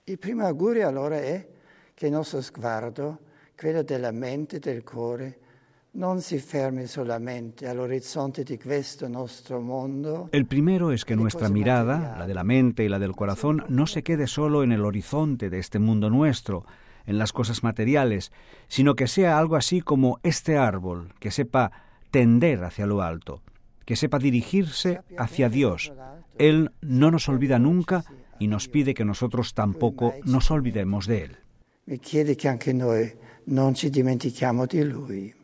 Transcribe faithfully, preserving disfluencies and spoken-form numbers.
Il primo augurio allora è che il nostro sguardo, quello della mente e del cuore, non si fermi solamente all'orizzonte di questo nostro mondo. El primero es que nuestra mirada, la de la mente y la del corazón, no se quede solo en el horizonte de este mundo nuestro, en las cosas materiales, sino que sea algo así como este árbol, que sepa tender hacia lo alto, que sepa dirigirse hacia Dios. Él no nos olvida nunca y nos pide que nosotros tampoco nos olvidemos de Él. Mi chiede che anche noi non ci dimentichiamo di Lui.